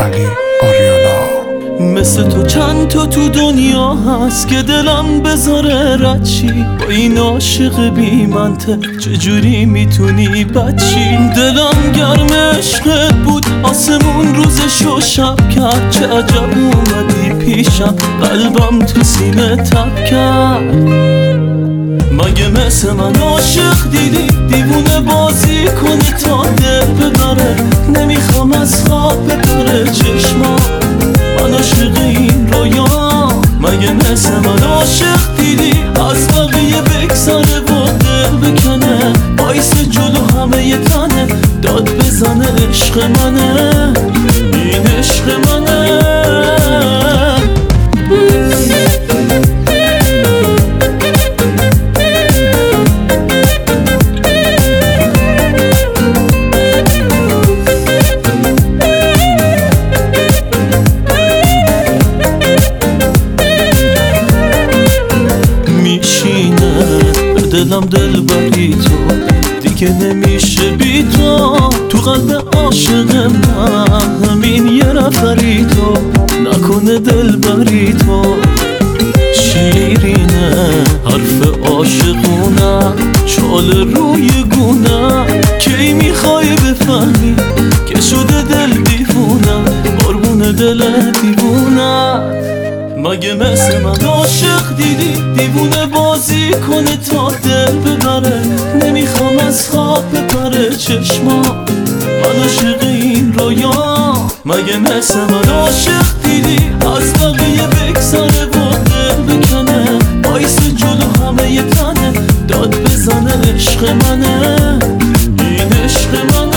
علی آریانا. مثل تو چند تا تو دنیا هست که دلم بذاره رد چی، با این عاشق بی منطق چجوری میتونی بد چی؟ دلم گرم عشقت بود، آسمون روزشو شب کرد، چه عجب اومدی پیشم، قلبم تو سینه تب کرد. مگه مثل من عاشق دیدی، دیوونه بازی کنی تا دل ببره، نمیخوام از خواب بپره چشما، من عاشق این رویا. مگه مثل من عاشق دیدی، از بقیه بگذره و دل بکنه، بایست جلو همه ی تنه، داد بزنه عشق منه، این عشق منه. دلم دل بری تو دیگه نمیشه بی تو قلب عاشق من همین یه نفری تو، نکنه دل بری تو. شیرینه حرف عاشقونه، چال روی گونه، کی میخوای بفهمی که شده دل دیوونه، قربون دل دیوونه. مگه مثل من عاشق دیدی، دیوونه بازی کنه تا دل ببره، نمیخوام از خواب بپره چشما، من عاشق این رویا. مگه مثل من عاشق دیدی، از بقیه بگذره و دل بکنه، بایست جلو همه ی تنه، داد بزنه عشق منه، این عشق منه.